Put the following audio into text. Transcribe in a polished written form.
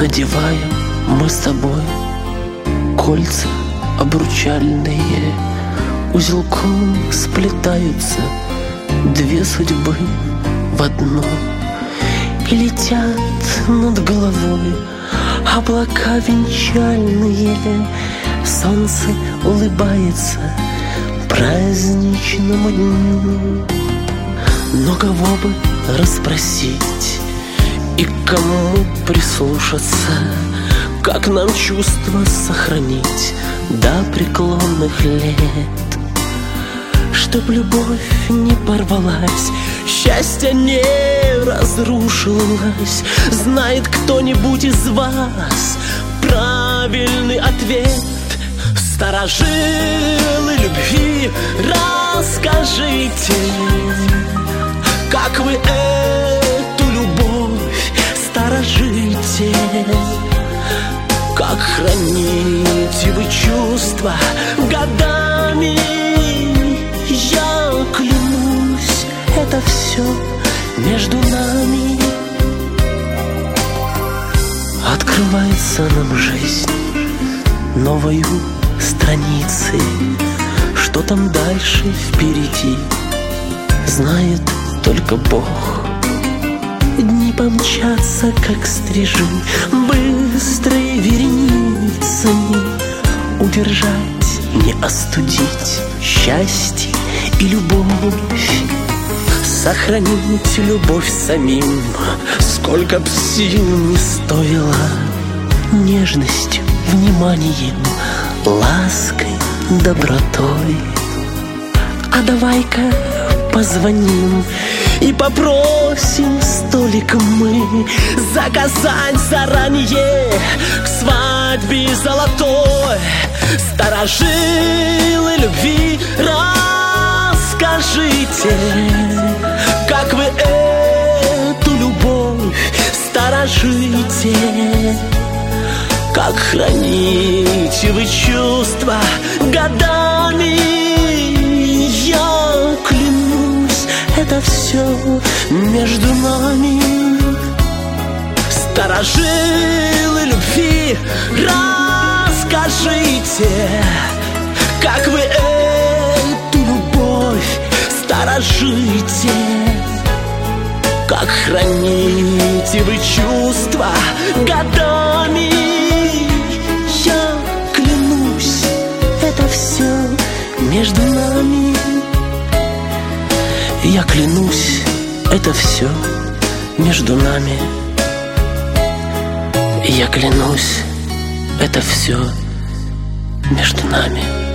надеваем мы с тобой кольца обручальные, узелком сплетаются две судьбы в одну, и летят над головой облака венчальные. Солнце улыбается праздничному дню. Но кого бы расспросить и к кому прислушаться, как нам чувства сохранить до преклонных лет, чтоб любовь не порвалась, счастье не разрушилось? Знает кто-нибудь из вас правильный ответ? Старожилы любви, расскажите, как вы эту любовь сторожите, как храните вы чувства годами. Я клянусь, это все между нами. Открывается нам жизнь новою страницей. Что там дальше впереди, знает только Бог. Дни помчатся, как стрижи, быстрой вереницами. Удержать, не остудить счастье и любовь, сохранить любовь самим, сколько б сил не стоило. Нежностью, вниманием, лаской, добротой. А давай-ка позвоним и попросим столик мы заказать заранее к свадьбе золотой. Старожилы любви, расскажите, как вы эту любовь сторожите, как храните вы чувства годами. Я клянусь, это все между нами. Старожилы любви, расскажите, как вы эту любовь сторожите, как храните вы чувства годами. Я клянусь, это все между нами. Я клянусь, это все между нами. Я клянусь, это все между нами.